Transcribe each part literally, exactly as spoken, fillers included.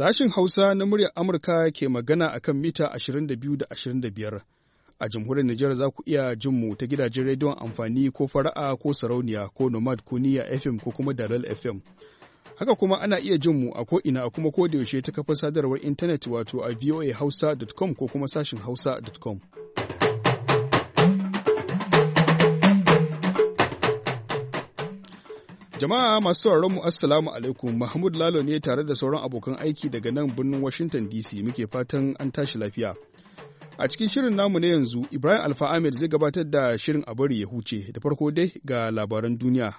Sashin Hausa na muryar Amurka ke magana a kan mita ashirin da biyu da ashirin da biyar. A jamhuriyar Nijar za ku iya jin mu ta gidajen rediyon amfani ko fara'a ko sarauniya ko nomad ko niyya F M ko kuma dalal F M. Haka kuma ana iya jin mu a ko'ina a kuma kodayaushe ta kafar sadarwar intanet wato a voa hausa dot com ko kuma sashin hausa dot com. Jama'a masu sauraron mu assalamu alaikum, Mahmud Lalo ne tare da sauran abokan aiki daga nan birnin Washington D C muke fatan an tashi lafiya. A cikin shirin namu na yanzu, Ibrahim Alfa Ahmed zai gabatar da shirin a bari ya huce, da farko dai ga labaran duniya.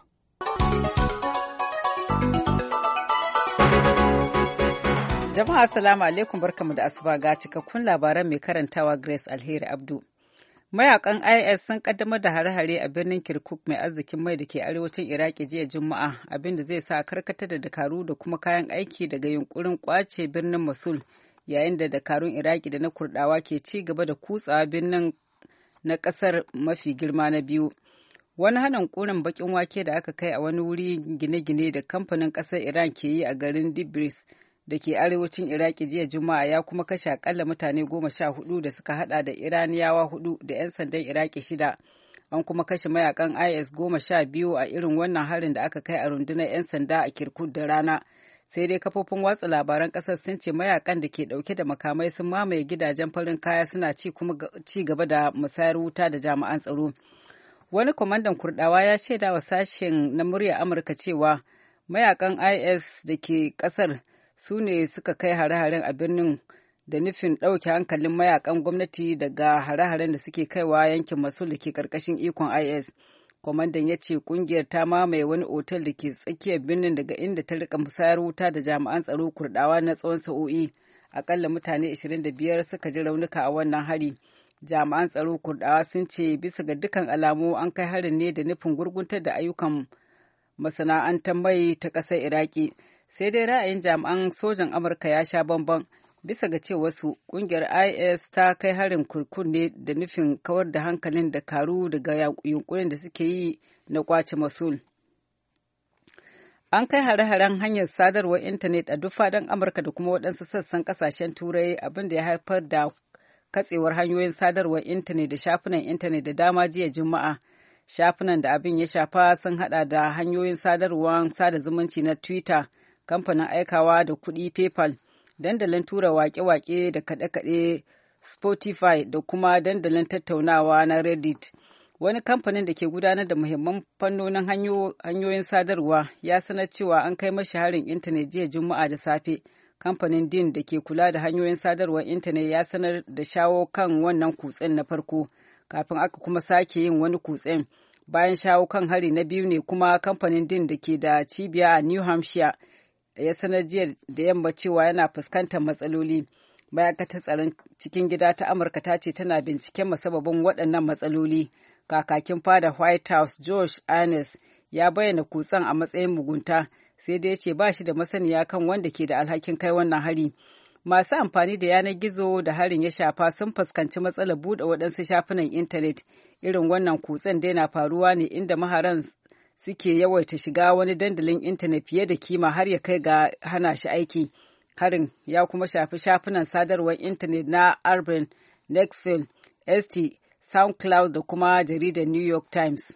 Jama'a assalamu alaikum, barkamu da asuba, ga cikakkun labaran mai karantawa Grace Alheri Abdu. Mayakan I S sun kaddamar da hare-hare a birnin Kirkuk mai arzikin mai da ke arewacin Iraki jiya Juma'a, abinda zai sa karkatar da dakaru da kuma kayan aiki daga yunkurin kwace birnin Mosul, yayin da dakarun Iraki da na Kurdawa ke ci gaba da kutsawa birnin na kasar mafi girma na biyu. Wani hanin kunan bakin wake da aka kai a wani wuri gine-gine da kamfanin kasar Iran ke yi a garin Dibris da ke arewacin Iraki jiya Juma'a ya kuma kashe akalla mutane goma sha hudu da suka hada da Iraniyawa hudu da 'yan sandan Iraki shida. An kuma kashe mayakan I S goma sha biyu a irin wannan harin da aka kai a rundunar 'yan sanda a Kirkuk da rana. Sai dai kafofin watsa labaran kasar sun ce mayakan da ke dauke da makamai sun mamaye gidajen farin kaya suna ci kuma ci gaba da musayar wuta da jami'an tsaro. Wani kwamandan Kurdawa ya shaida wa sashen na murya Amurka cewa mayakan I S da ke kasar su ne suka kai hare-haren a birnin da nufin ɗauke hankalin mayakan gwamnati daga hare-haren da suke kaiwa yankin Mosul da ke ƙarƙashin ikon I S. Kwamandan ya ce ƙungiyar ta mamaye wani otal da ke tsakiyar birnin daga inda ta rika musayar wuta da jami'an tsaro Kurdawa na tsawon sa'o'i. Akalla mutane ashirin da biyar suka ji raunuka a wannan hari. Jami'an tsaro Kurdawa sun ce bisa ga dukkan alamu an kai harin ne da nufin gurguntar da ayyukan masana'antar mai ta ƙasar Iraki. Sai dai ra'ayin jami'an sojan Amurka ya sha bamban, bisa ga ce wasu ƙungiyar I S ta kai harin kurkun ne da nufin kawar da hankalin dakaru daga yunkurin da suke yi na kwace Mosul. An kai hare-haren hanyar sadarwar intanet a duk faɗin Amurka da kuma waɗansu sassan ƙasashen Turai, abin da ya haifar da katsewar hanyoyin sadarwar intanet da shafunan intanet da dama jiya Juma'a. Shafunan da abin ya shafa sun haɗa da hanyoyin sadarwar sada zumunci na Twitter, kamfanin aikawa da kuɗi PayPal, dandalin tura wake-wake da kaɗe-kaɗe Spotify da kuma dandalin tattaunawa na Reddit. Wani kamfanin da ke gudanar da muhimman fannonin hanyoyin sadarwa ya sanar cewa an kai mashi harin intanet jiya Juma'a da safe. Kamfanin Din da ke kula da hanyoyin sadarwar intanet ya sanar da shawo kan wannan kutsen na farko, kafin aka kuma sake yin wani kutsen. Bayan shawo kan hari na biyu ne kuma kamfanin Din da ke da cibiya a New Hampshire ya sanar jiya da yamma cewa yana fuskantar matsaloli. Ma'aikatar tsaron cikin gida ta Amurka ta ce tana binciken masababin waɗannan matsaloli. Kakakin fada White House Josh Earnest ya bayyana kutsen a matsayin mugunta, sai dai ya ce ba shi da masaniya kan wanda ke da alhakin kai wannan hari. Masu amfani da yanar gizo da harin ya shafa sun fuskanci matsalar buɗe waɗansu shafunan intanet. Irin wannan kutsen dai na faruwa ne inda maharan suke yawaita shiga wani dandalin intanet fiye da kima har ya kai ga hana shi aiki. Harin ya kuma shafi shafunan sadarwar intanet na Arbin, Nextfilm, S T, SoundCloud da kuma jaridar New York Times.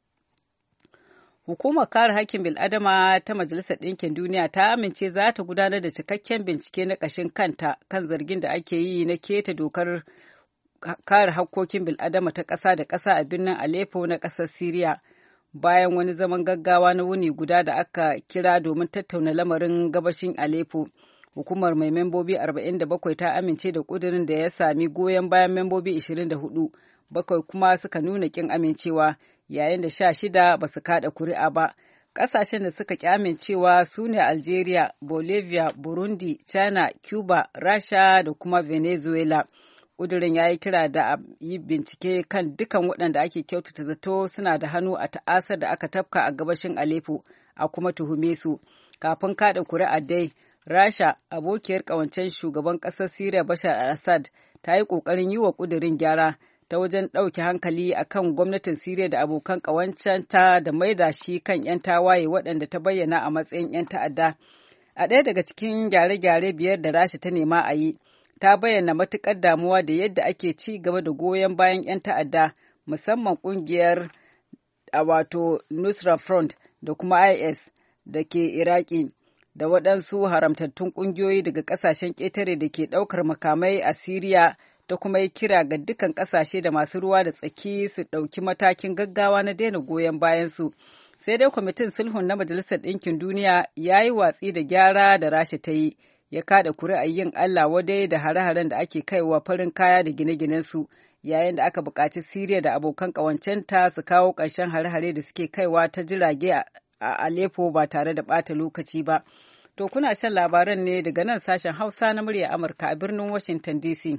Hukumar kare hakkin bil'adama ta Majalisar Ɗinkin Duniya ta amince za ta gudanar da cikakken bincike na ƙashin kanta kan zargin da ake yi na keta dokar kare hakkokin bil'adama ta ƙasa da ƙasa a birnin Aleppo na ƙasar Siriya. Bayan wani zaman gaggawa na wuni guda da aka kira domin tattauna lamarin gabashin Aleppo, hukumar mai membobi arba'in da bakwai ta amince da ƙudurin da ya sami goyon bayan membobi ashirin da hudu, bakwai kuma suka nuna ƙin amincewa, yayin da sha shida ba su kaɗa kuri'a ba. Ƙasashen da suka ƙi amincewa su ne Algeria, Bolivia, Burundi, China, Cuba, Rasha da kuma Venezuela. Ƙudurin ya yi kira da a yi bincike kan dukan waɗanda ake kyautata zato suna da hannu a ta'asar da aka tafka a gabashin Aleppo, a kuma tuhume su. Kafin kaɗa kuri'a dai, Rasha, abokiyar ƙawancen shugaban ƙasar Siriya Bashar al-Assad, ta yi ƙoƙarin yi wa ƙudurin gyara ta wajen ɗauke hankali a kan gwamnatin Siriya da abokan ƙawancenta da maida shi kan 'yan tawaye waɗanda ta bayyana a matsayin 'yan ta'adda. A ɗaya daga cikin gyare-gyare biyar da Rasha ta nema a yi, ta bayyana matuƙar damuwa da yadda ake ci gaba da goyon bayan 'yan ta'adda, musamman ƙungiyar a wato Nusra Front da kuma I S da ke Iraki, da waɗansu haramtattun ƙungiyoyi daga ƙasashen ƙetare da ke ɗaukar makamai a Siriya, ta kuma yi kira ga dukkan ƙasashe da masu ruwa da tsaki su ɗauki matakin gaggawa na daina goyon bayansu. Sai dai kwamitin sulhun na Majalisar Ɗinkin Duniya ya yi watsi da gyara da Rasha ta yi, ya kada kuri'ar yin Allah wadai da hare-haren da ake kaiwa farin kaya da gine-ginensu, yayin da aka buƙaci Siriya da abokan ƙawancenta su kawo ƙarshen hare-hare da suke kaiwa ta jirage a Aleppo ba tare da ɓata lokaci ba. To kuna shan labaran ne daga nan sashen Hausa na murya Amurka a birnin Washington D C.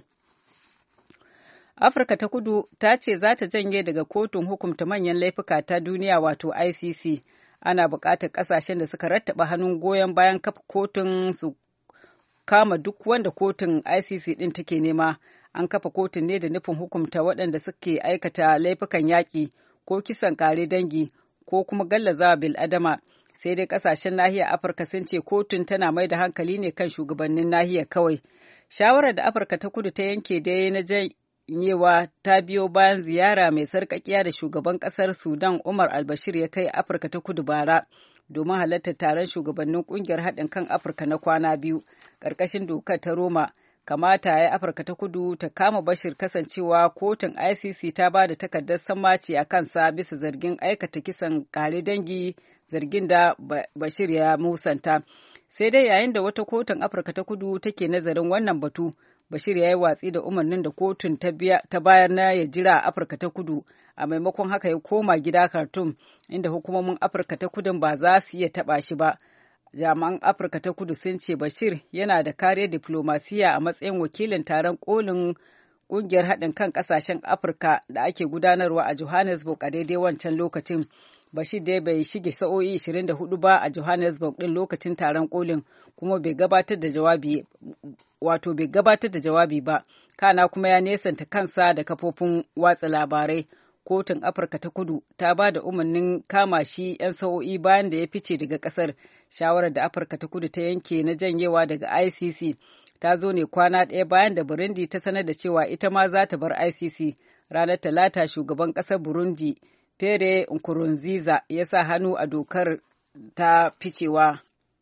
Afirka ta Kudu ta ce za ta janye daga kotun hukunta manyan laifuka ta duniya wato I C C. Ana buƙatar ƙasashen da suka rattaba hannun goyon bayan kafa kotun su kama duk wanda kotun I C C ɗin take nema. An kafa kotun ne da nufin hukunta waɗanda suke aikata laifukan yaƙi ko kisan ƙare dangi ko kuma gallazawa bil'adama. Sai dai ƙasashen nahiyar Afirka sun ce kotun tana mai da hankali ne kan shugabannin nahiyar kawai. Shawarar da Afirka ta Kudu ta yanke dai na janyewa ta biyo bayan ziyara mai sarƙaƙiya da shugaban ƙasar Sudan Umar al-Bashir ya kai Afirka ta Kudu bara domin halartar taron shugabannin ƙungiyar haɗin kan Afirka na kwana biyu. Ƙarƙashin dokar ta Roma, kamata ya yi Afirka ta Kudu ta kama Bashir kasancewa kotun I C C ta ba da takardar sammaci a kansa bisa zargin aikata kisan kare dangi, zargin da Bashir ya musanta. Sai dai yayin da wata kotun Afirka ta Kudu take nazarin wannan batu, Bashir ya yi watsi da umarnin da kotun ta bayar na ya jira a Afirka ta Kudu, a maimakon haka ya koma gida Khartoum, inda hukumomin Afirka ta Kudu ba za su iya taɓa shi ba. Jami'an Afirka ta Kudu sun ce Bashir yana da kariyar diflomasiya a matsayin wakilin taron kolin ƙungiyar haɗin kan ƙasashen Afirka da ake gudanarwa a Johannesburg a daidai wancan lokacin. Bashir dai bai shige sa'o'i ishirin da hudu ba a Johannesburg ɗin lokacin taron kolin, kuma bai gabatar da jawabi wato bai gabatar da jawabi ba, kana kuma ya nesanta kansa da kafofin watsa labarai. Kotun Afirka ta Kudu ta ba da umarnin kama shi 'yan sa'o'i bayan da ya fice daga ƙasar. Shawarar da Afirka ta Kudu ta yanke na janyewa daga I C C ta zo ne kwana ɗaya bayan da Burundi ta sanar da cewa ita ma za ta bar I C C. Ranar Talata shugaban ƙasar Burundi Pierre Nkurunziza ya sa hannu a dokar ta ficewa.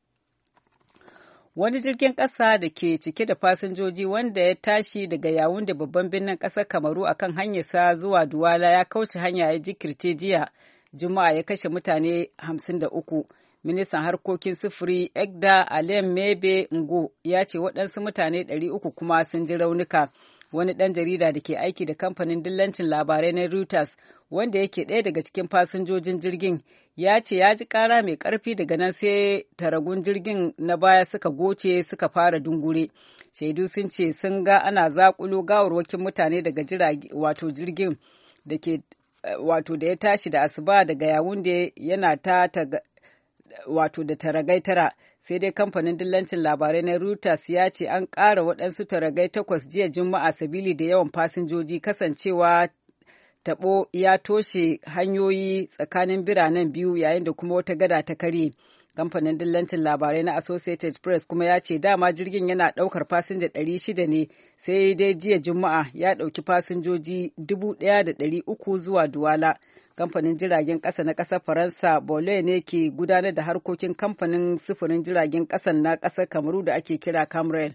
Wani jirgin ƙasa da ke cike da fasinjoji wanda ya tashi daga Yawunde babban birnin ƙasar Kamaru akan hanyarsa zuwa Duwala ya kauce hanya ya jikirce jiya Juma'a, ya kashe mutane hamsin da uku. Ministan harkokin sufuri Egda Alem Mebe Ngo ya ce waɗansu mutane ɗari uku kuma sun ji raunuka. Wani ɗan jarida da ke aiki da kamfanin dillancin labarai na Reuters, wanda yake ɗaya daga cikin fasinjojin jirgin, ya ce ya ji ƙara mai ƙarfi, daga nan sai taragun jirgin na baya suka goce suka fara dungure. Shaidu sun ce sun ga ana zaƙulo gawarwakin mutane daga jirage wato jirgin da ke wato da ya tashi da asuba daga Yawunde yana ta wato da taragai tara. Sai dai kamfanin dillancin labarai na Reuters ya ce an ƙara waɗansu taragai takwas jiya Juma'a sabili da yawan fasinjoji, kasancewa taɓo ya toshe hanyoyi tsakanin biranen biyu yayin da kuma wata gada ta karye. Kamfanin dillancin labarai na Associated Press kuma ya ce dama jirgin yana ɗaukar fasinja ɗari shida ne, sai dai jiya Juma'a ya ɗauki fasinjoji dubu ɗaya da ɗari uku zuwa Duwala. Kamfanin jiragen ƙasa na ƙasar Faransa Bole ne ke gudanar da harkokin kamfanin sufurin jiragen ƙasan na ƙasar Kamaru da ake kira Camrail.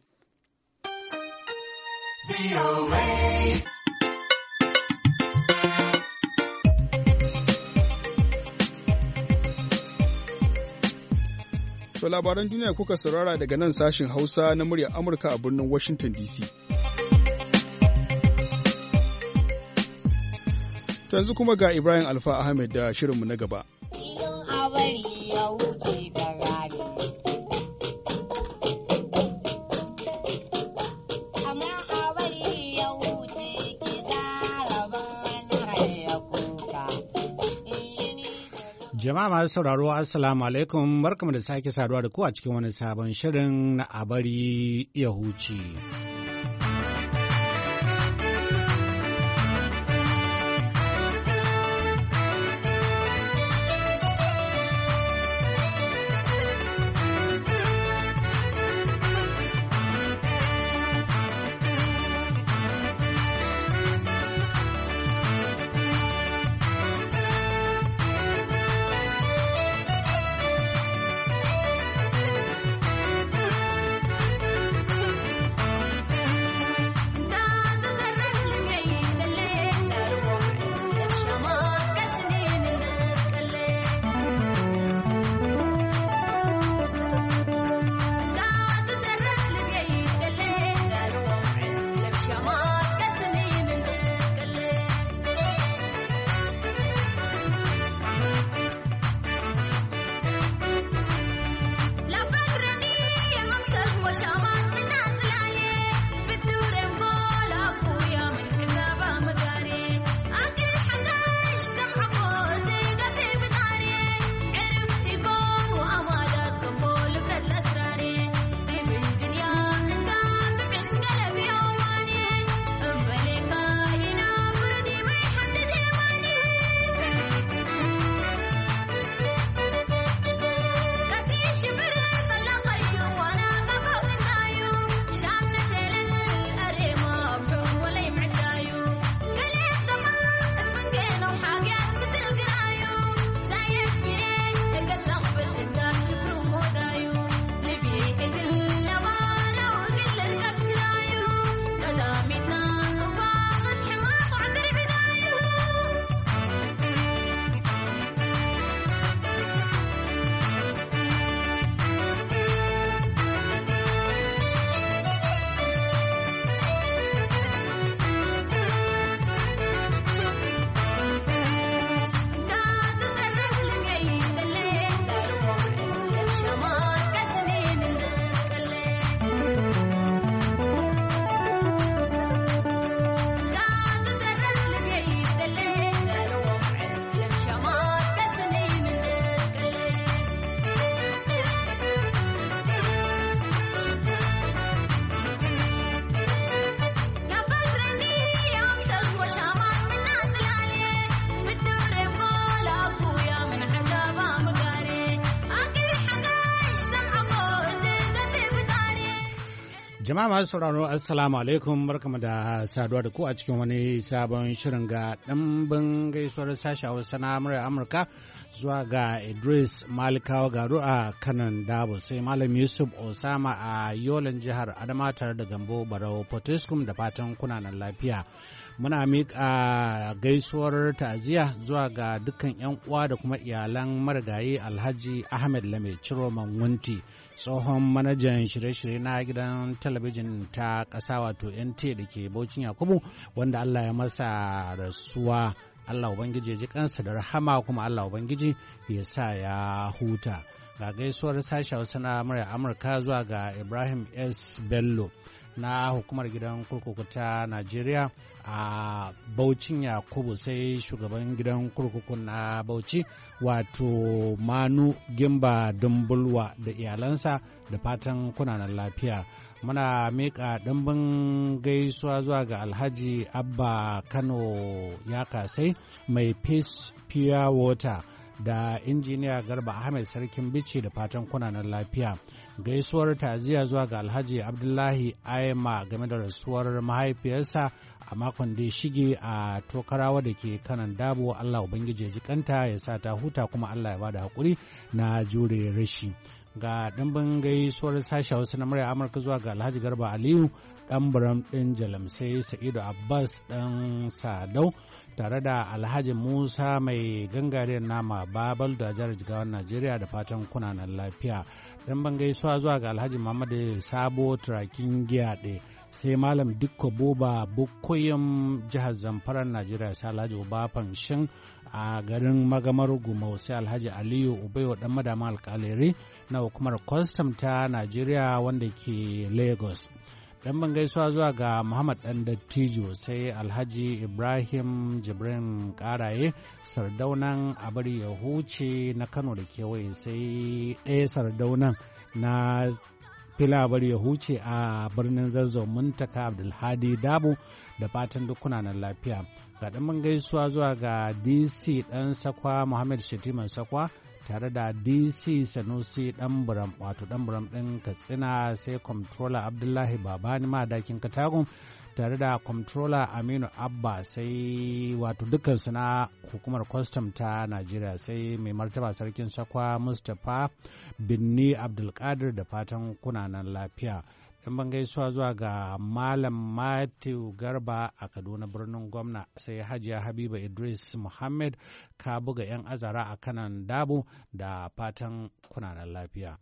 To labaran duniya kuka saurara daga nan sashin Hausa na muryar Amurka a birnin Washington D C. To yanzu kuma ga Ibrahim Alfa Ahmed da shirinmu na gaba. Jama'a masu sauraro Assalamu alaikum, barkamu da sake saduwa da ku a cikin wani sabon shirin na a bari ya huce. Jama'a masu sauraro Assalamu alaikum barkamu da saduwa da ku a cikin wani sabon shirin ga ɗimbin gaisuwar sashi a wasu na Amurka zuwa ga Idris Malikawa Garu a kanan Dabo sai Malam Yusuf Osama a Yolan jihar Adama tare da Gambo Barau Potiskum da fatan kunanan lafiya. Muna miƙa gaisuwar ta'aziyya zuwa ga dukkan 'yan uwa da kuma iyalan marigayi Alhaji Ahmed Lame Ciroman Wunti, tsohon manajan shirye-shirye na gidan talabijin ta ƙasa wato N T da ke Bauchin Yakubu, wanda Allah ya masa rasuwa. Allah Ubangiji ya ji kansa da rahama, kuma Allah Ubangiji ya sa ya huta. Ga gaisuwar sashi Hausa na murya Amurka zuwa ga Ibrahim S. Bello na hukumar gidan kurkuku ta Najeriya a Bauchin Yakubu, sai shugaban gidan kurkuku na Bauchi wato Manu Gimba Dumbulwa da iyalansa da fatan kunanan lafiya. Muna miƙa ɗimbin gaisuwa zuwa ga Alhaji Abba Kano ya kasai mai Peace Pure Water da injiniya Garba Ahmed Sarkin Bici da fatan kunanan lafiya. Gaisuwar ta'aziyya zuwa ga Alhaji Abdullahi Aima game da rasuwar mahaifiyarsa a makon da ya shige a Tokarawa da ke kanan Dabo. Allah Ubangiji ya ji kanta ya sa ta huta, kuma Allah ya bada haƙuri na jure rashi. Ga ɗimbin gaisuwar sashi Hausa na murya Amurka zuwa ga Alhaji Garba Aliyu ɗan Buram ɗin Jalamsai, Sa'idu Abbas ɗan Sadau tare da Alhaji Musa mai gangariyar nama Babal da jihar Jigawan Najeriya da fatan kunanan lafiya. Ɗimbin gaisuwa zuwa ga Alhaji Muhammadu Sabo Turakin Giyaɗe, sai Malam Dikko Boba Bukkoyin jihar Zamfara Najeriya, sai Alhaji Uba Fanshin a garin Magamar Gumau, sai Alhaji Aliyu Ubayo ɗan Madama Alƙalere na hukumar kwastam ta Najeriya wanda ke Lagos. Dan ban gaisuwa zuwa ga Muhammad Dan Dattijo, sai Alhaji Ibrahim Jibrin Karaye Sardaunan Abari ya huce na Kano da kewaye, sai ɗaya Sardaunan na Fila Abari ya huce a birnin Zazzau Muntaka Abdulhadi Dabo da fatan dukkan nan lafiya. Ga dan ban gaisuwa zuwa ga D C Dan Sakwa Muhammad Shatiman Sakwa tare da D C Sanusi Dan Buram wato Dan Buram ɗin Katsina, sai Comptroller Abdullahi Babani Madakin Katagun tare da Comptroller Aminu Abba, sai wato dukansu na hukumar kwastam ta Najeriya, sai mai martaba sarkin Sakwa Mustapha Binni Abdulkadir da fatan kunanan lafiya. Dan ban gaisuwa zuwa ga Malam Matthew Garba a Kaduna birnin Gwamna, sai Hajiya Habiba Idris Muhammad ka buga 'yan azara a kanan Dabo da fatan kunanan lafiya.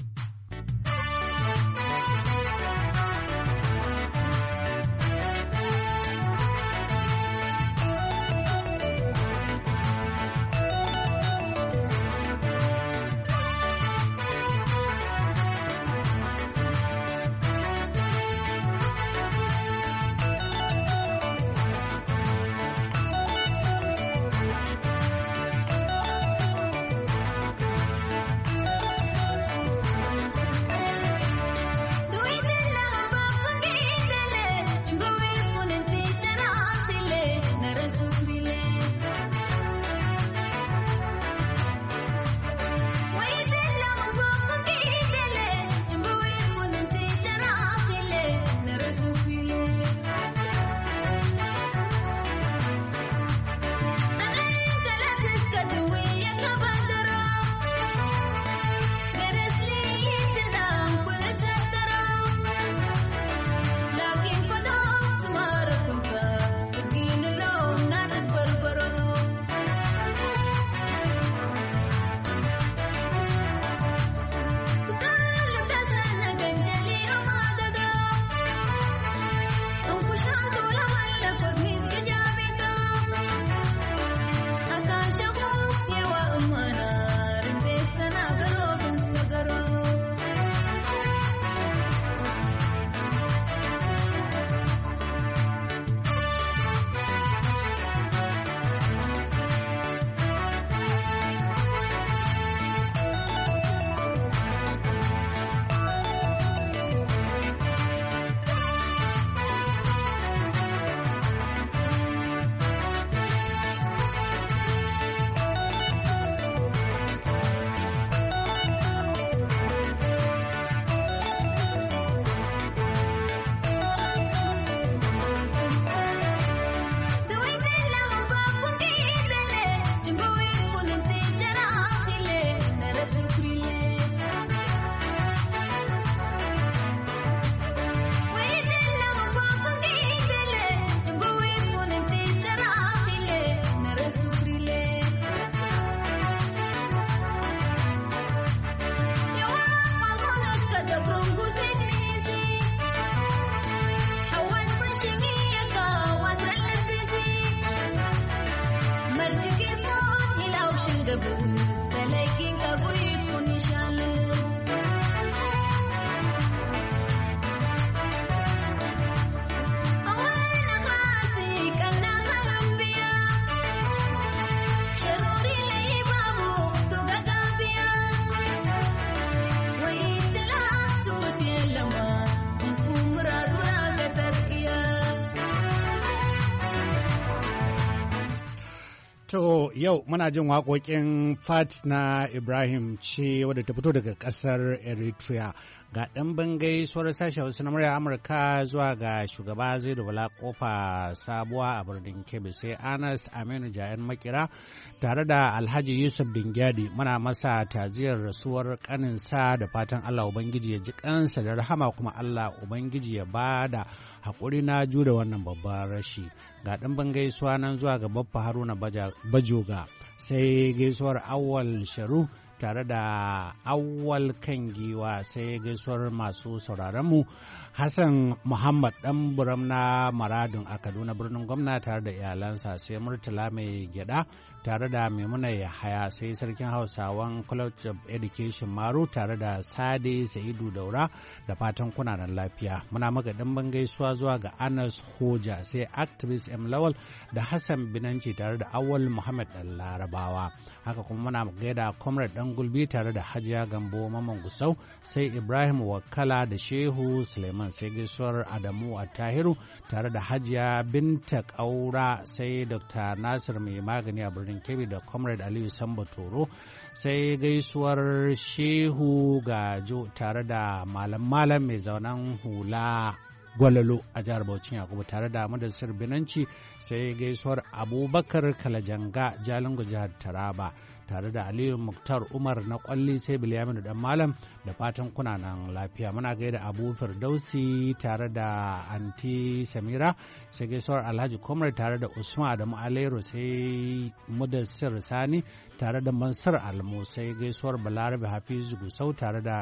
To yau muna jin waƙoƙin Fat na Ibrahim ce wadda ta fito daga ƙasar Eritrea. Ga ɗan gaisuwar sashen Hausa na murya Amurka zuwa ga shugaba Zaidu Bala Kofa Sabuwa a birnin Kebbi, sai Anas Aminu Jayan Makira tare da Alhaji Yusuf Dingyadi. Muna masa taziyar rasuwar ƙaninsa da fatan Allah Ubangiji ya ji kansa da rahama, kuma Allah Ubangiji ya bada haƙuri na jure wannan babban rashi. Ga ɗan gaisuwa nan zuwa ga Baffa Haruna Bajoga, sai gaisuwar Awwal Sharu tare da Awwal kan giwa, sai gaisuwar masu sauraronmu Hassan Muhammad ɗan buram na Maradun a Kaduna birnin gwamna tare da iyalansa, sai Murtala mai gyada tare da Maimuna Yahaya, sai sarkin Hausawan College of Education Maru tare da Sade Sa'idu Daura, da fatan kuna da lafiya. Muna maka ɗimbin gaisuwa zuwa ga Anas Hoja, sai activist M Lawal da Hassan Binanci tare da Awal Muhammad ɗan Larabawa. Haka kuma muna gaida Comrade ɗan Gulbi tare da Hajiya Gambo Maman Gusau, sai Ibrahim Wakala da Shehu Suleiman, sai gaisuwar Adamu Attahiru tare da Hajiya Binta Kaura, sai Doctor Nasir mai magani a birnin Kebbi da Comrade Aliyu Samba Toro, sai gaisuwar Shehu Gajo tare da Malam Malam mai zaunen hula Gwalalo a jihar Bauchi Yakubu tare da Madassir Binanci, sai gaisuwar Abubakar Kalajanga Jalingo jihar Taraba tare da Aliyu Muktar Umar na Kwalli, sai Bilyaminu dan Malam, da fatan kuna nan lafiya. Muna gaida Abu Firdausi tare da Anti Samira, sai gaisuwar Alhaji Komar tare da Usman Adamu Alero, sai Mudassir Sani tare da Mansur Almu, sai gaisuwar Balarabe Hafizu Gusau tare da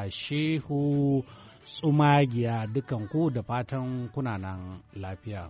Shehu Tsumagiya, dukan ku da fatan kuna nan lafiya.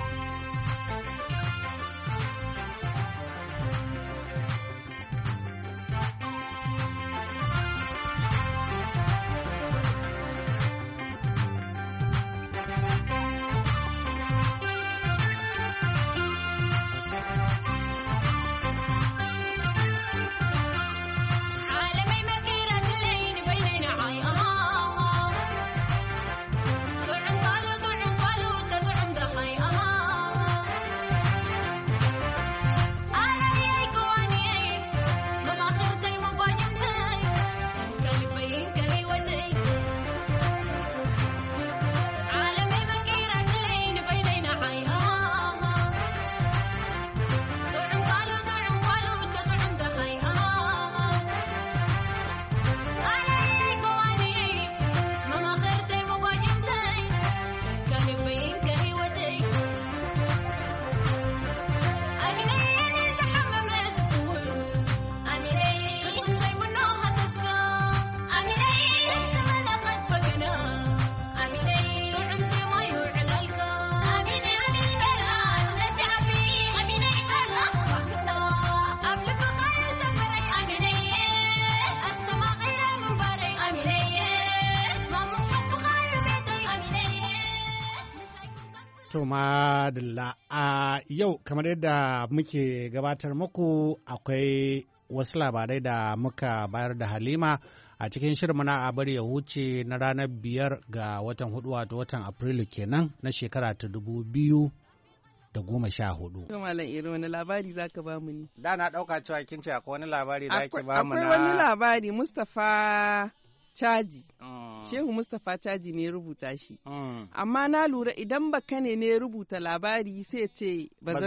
To madalla, a yau kamar yadda muke gabatar muku akwai wasu labarai da muka bayar da Halima a cikin shirin na a bari ya huce na ranar biyar ga watan hudu wato watan Afrilu kenan na shekara ta dubu biyu da goma sha hudu. To Malam Iro, wani labari za ka ba mu ni? Da na ɗauka cewa kin ce akwai wani labari da ake ba mu na... Akwai wani labari, Mustapha Caji. Mm. Shehu Mustapha Caji ne rubuta shi. Mm. Amma na lura idan bakane ne rubuta labari sai ce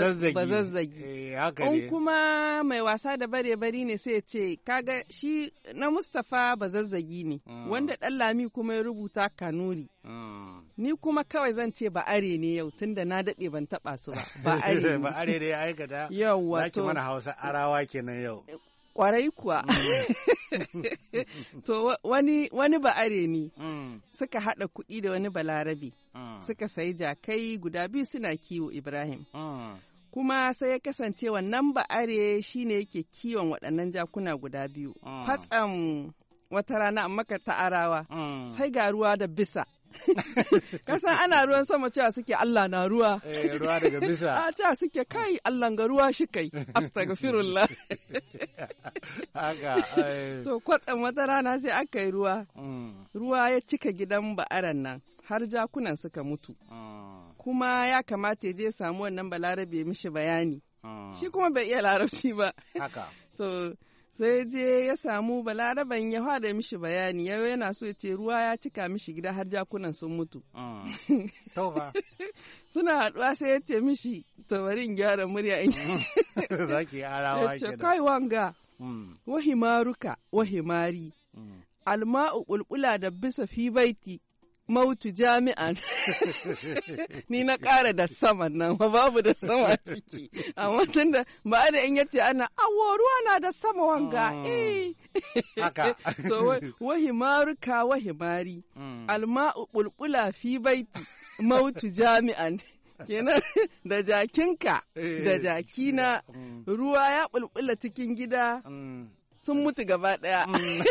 bazazzagi. In kuma mai wasa da bare-bari ne sai ce kaga shi na Mustapha bazazzagi ne. Mm. Wanda ɗan Lami kuma ya rubuta Kanuri. Mm. Ni kuma kawai zan ce ba are ne yau tunda na daɗe ban taɓa su ba. Ba are ne. Ba are ne ya aikata. Yau wato. Zaki mana Hausa arawa kenan yau. Kwarai kuwa. To wani wani ba'are ne mm. suka haɗa kuɗi da wani balarabe mm. suka sayi jakai guda biyu suna kiwo Ibrahim. Mm. kuma sai ya kasance wannan ba'are shine yake kiwon waɗannan jakuna guda biyu. Fatsam wata rana amma ka ta'arawa sai ga ruwa da bisa. Kasan ana ruwan sama cewa suke Allah na ruwa. Eh, ruwa daga bisa. A cewa suke kai Allah ga ruwa shi kai. Astaghfirullah. Haka. To kwatsam wata rana sai aka yi ruwa. Ruwa ya cika gidan ba'aran nan har jakunan suka mutu. Kuma ya kamata ya je samu wannan balarabe mishi bayani. Shi kuma bai iya larabci ba. Haka. To sai je ya samu balaraban ya hada mishi bayani yau yana so ya ce ruwa ya cika mishi gida har jakunan sun mutu. Suna haɗuwa sai ya ce mishi to bari in gyara murya in zaki arawa ke da. Kai wanga wahimaruka wahimari alma'u bulbula da bisa fi baiti mautu jami'an. Ni na ƙara da sama nan babu da sama ciki amma tunda ba da in yace ana awo ruwa na da sama wanga eh haka. So wahimaruka wahimari alma'u bulbula fi baiti mautu jami'an kenan da jakinka da jakina ruwa ya bulbula cikin gida sun mutu gaba ɗaya.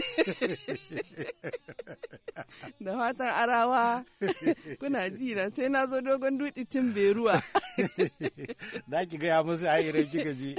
Da fatan arawa kuna ji na sai na zo dogon dutse cin beruwa. Za ki gaya musu ayyuran kika ji.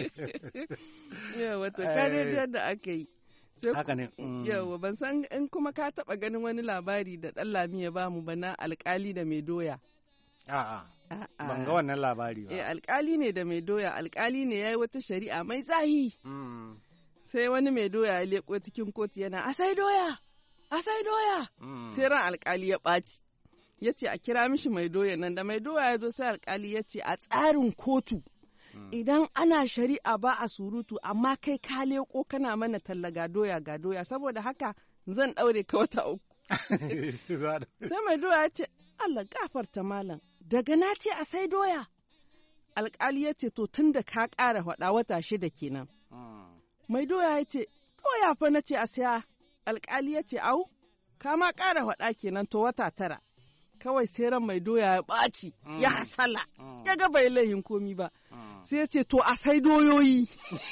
Yawa to kare yadda aka yi. Haka ne. Yawa ban san in kuma ka taɓa ganin wani labari da ɗan Lami ya bamu ba na alƙali da mai doya. A'a. Ban ga wannan labari ba. Eh alƙali ne da mai doya, alƙali ne ya yi wata shari'a mai tsahi. Sai wani mai doya ya leƙo cikin kotu yana asai doya asai doya sai ran alkali ya ɓaci ya ce a kira mishi mai doya nan da mai doya ya zo sai alkali ya ce a tsarin kotu idan ana shari'a ba a surutu amma kai ka leƙo kana mana talla ga doya ga doya saboda haka zan ɗaure ka wata uku. Sai mai doya ya ce Allah gafarta malam daga na ce a sai doya. Alkali ya ce to tun da ka ƙara faɗa wata shida kenan. Mai doya ya ce, doya fa na ce a saya, alƙali ya ce, au, ka ma ƙara faɗa kenan to wata tara. Kawai sai ran mai doya ya ɓaci, ya hasala, ya ga bai laihin komi ba. Sai ya ce, to a sai doyoyi.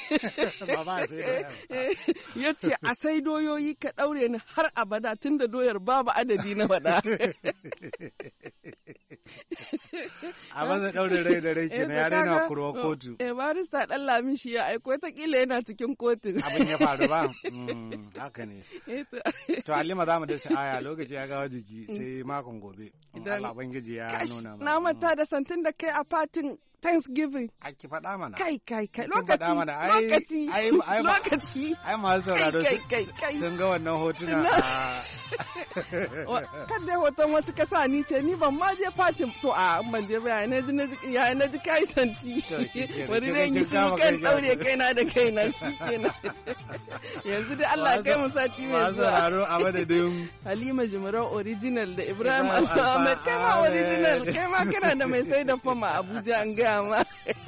Ya ce, a sai doyoyi ka ɗaure ni har abada tun da doyar babu adadi na faɗa. A masa ɗaure rai da rai kenan ya daina kurwa kotu. Eh barista ɗan Lami shi ya aiko ta kila yana cikin kotun. Abin ya faru ba. Haka ne. To Halima za mu da aya lokaci ya gawa jiki sai makon gobe. Allah Ubangiji ya nuna mana. Na manta da santin da kai a fatin Thanksgiving. A ki faɗa mana. Kai kai kai lokaci lokaci lokaci. Ai masu sauraro sun ga wannan hotuna. Kan dai hoton wasu kasa ni ce ni ban ma je fatin to a ban je ba na ji ya na ji kai santi. Wani ran yi shi kan daure kaina da kaina shikenan. Yanzu dai Allah kai mu sati mai zuwa. Masu sauraro a madadin Halima Jumarau original da Ibrahim Ahmed kai ma original kai ma kana da mai sai da fama Abuja an ga ma.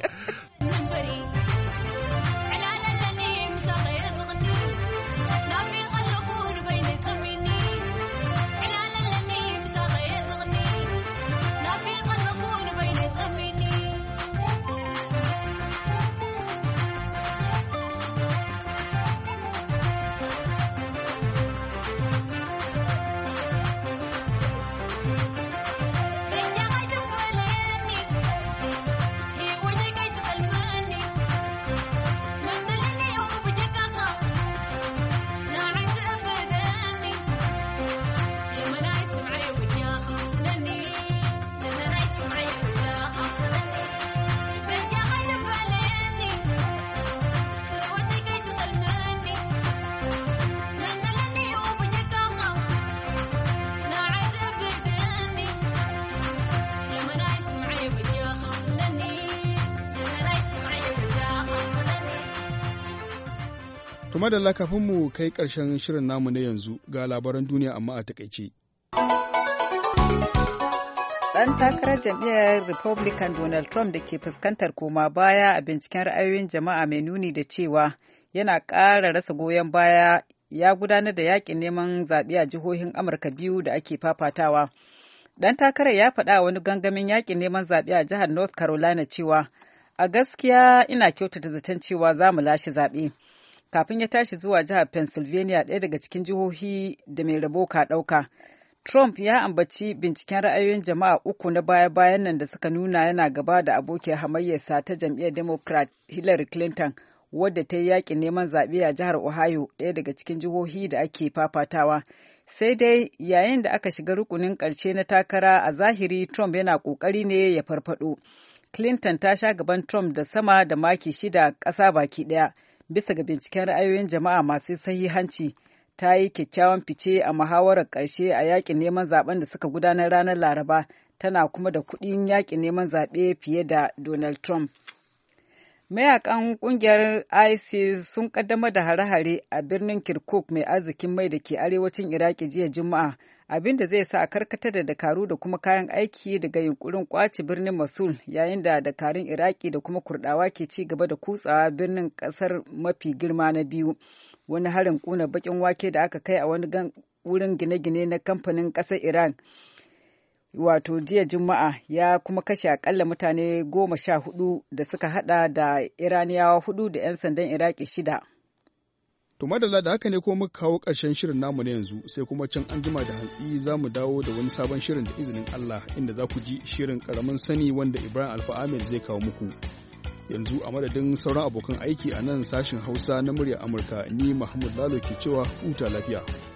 Tuma da kafin mu kai ƙarshen shirin namu na yanzu ga labaran duniya amma a takaice. Ɗan takarar jam'iyyar Republican Donald Trump da ke fuskantar koma baya a binciken ra'ayoyin jama'a mai nuni da cewa yana ƙara rasa goyon baya ya gudanar da yakin neman zaɓe a jihohin Amurka biyu da ake fafatawa. Ɗan takarar ya faɗa wani gangamin yakin neman zaɓe a jihar North Carolina cewa a gaskiya ina kyautata zaton cewa za mu lashe zaɓe. Kafin ya tashi zuwa jihar Pennsylvania, ɗaya daga cikin jihohi da mai rabo ka ɗauka. Trump ya ambaci binciken ra'ayoyin jama'a uku na baya-bayan nan da suka nuna yana gaba da abokiyar hamayyarsa ta jam'iyyar Democrat Hillary Clinton, wadda ta yi yakin neman zaɓe a jihar Ohio, ɗaya daga cikin jihohi da ake fafatawa. Sai dai yayin da aka shiga rukunin ƙarshe na takara, a zahiri Trump yana ƙoƙari ne ya farfaɗo. Clinton ta sha gaban Trump da sama da maki shida ƙasa baki ɗaya, bisa ga binciken ra'ayoyin jama'a masu sahihanci. Ta yi kyakkyawan fice a muhawarar ƙarshe a yakin neman zaben da suka gudanar ranar Laraba, tana kuma da kuɗin yakin neman zaɓe fiye da Donald Trump. Mayakan ƙungiyar ISIS sun ƙaddamar da hare-hare a birnin Kirkuk mai arzikin mai da ke arewacin Iraki jiya Juma'a, abin da zai sa a karkatar da dakaru da kuma kayan aiki daga yunkurin ƙwace birnin Mosul, yayin da dakarun Iraki da kuma Kurdawa ke ci gaba da kutsawa birnin ƙasar mafi girma na biyu. Wani harin kuna bakin wake da aka kai a wani wurin gine-gine na kamfanin ƙasar Iran wato jiya Juma'a ya kuma kashe akalla mutane goma sha hudu da suka hada da Iraniyawa hudu da 'yan sandan Iraki shida. To madalla da haka ne kuma muka kawo ƙarshen shirin namu na yanzu, sai kuma can an jima da hantsi za mu dawo da wani sabon shirin da izinin Allah, inda za ku ji shirin ƙaramin sani wanda Ibrahim Alfa Ahmed zai kawo muku. Yanzu a madadin sauran abokan aiki a nan sashin Hausa na muryar Amurka, ni Mahmud Lalo ke cewa huta lafiya.